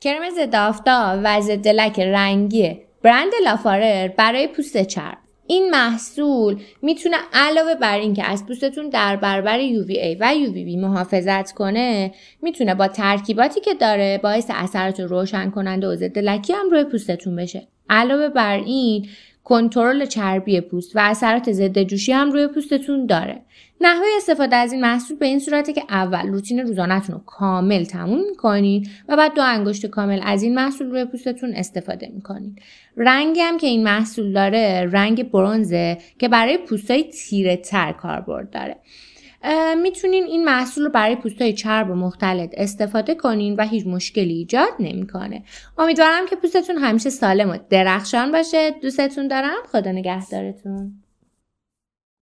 کرم ضد آفتاب و ضد لک رنگی برند لافارر برای پوست چرب. این محصول میتونه علاوه بر این که از پوستتون در برابر UVA و UVB محافظت کنه، میتونه با ترکیباتی که داره باعث اثرات روشن کننده و ضد لکی هم روی پوستتون بشه. علاوه بر این کنترل چربی پوست و اثرات ضد جوشی هم روی پوستتون داره. نحوه استفاده از این محصول به این صورته که اول روتین روزانه‌تون رو کامل تموم می‌کنید و بعد 2 انگشت کامل از این محصول روی پوستتون استفاده می‌کنید. رنگی هم که این محصول داره رنگ برنزه که برای پوستای تیره‌تر کاربرد داره. میتونین این محصول رو برای پوستای چرب و مختلط استفاده کنین و هیچ مشکلی ایجاد نمیکنه. امیدوارم که پوستتون همیشه سالم و درخشان باشه. دوستتون دارم. خدا نگهدارتون.